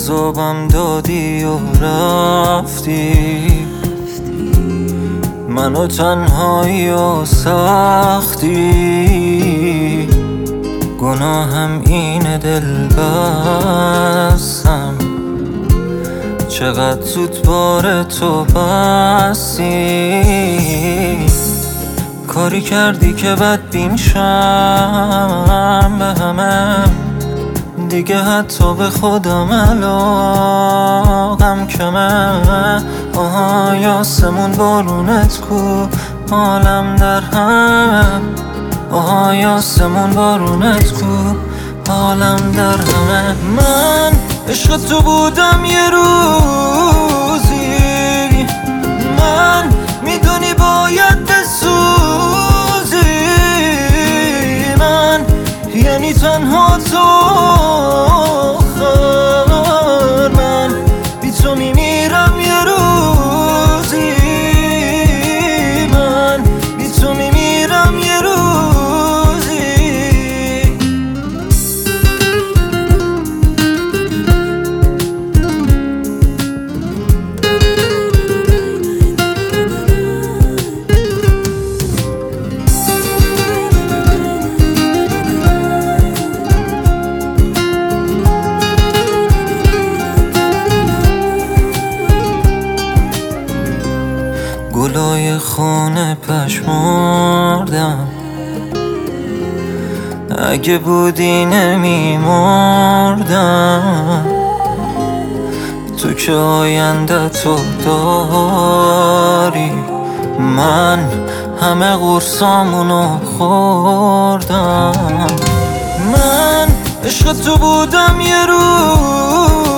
عذابم دادی و رفتی، منو تنهایی و سختی. گناهم اینه دل بستم، چقدر زود بار تو بستی. کاری کردی که بدبین شم به همه، دیگه حتی به خودم علاقم کمه. آهای آسمون بارونت کو، حالم در هم. آهای آسمون بارونت کو، حالم در همه. من عشق تو بودم یه روزی، من میدونی باید بسوزی. من یعنی تنها تو آخر، من بی تو میمیرم یه روزی، من بی تو میمیرم یه روزی. گلای خونه پشمردم، اگه بودی نمیمردم. تو که آینده تو داری، من همه قرصامونو خوردم. من عشق تو بودم یه روز